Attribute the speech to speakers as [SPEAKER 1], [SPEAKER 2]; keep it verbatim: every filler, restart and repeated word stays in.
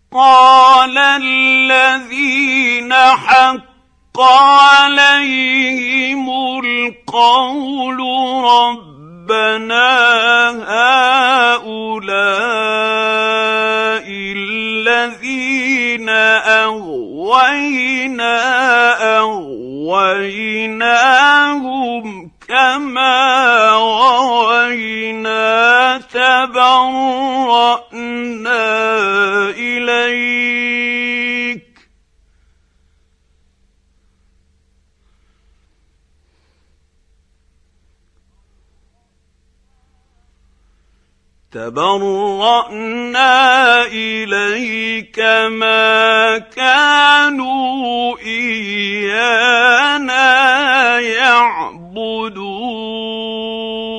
[SPEAKER 1] قال الذين حق عليهم القول ربنا هؤلاء الذين أغوينا أغويناهم كما غوينا تبرأنا إليك تبرأنا إليك ما كانوا إيانا يعبدون